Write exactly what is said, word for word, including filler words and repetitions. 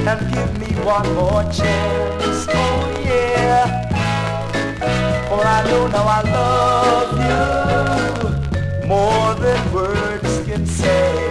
and give me one more chance. Oh yeah. For I know now I love you more than words can say.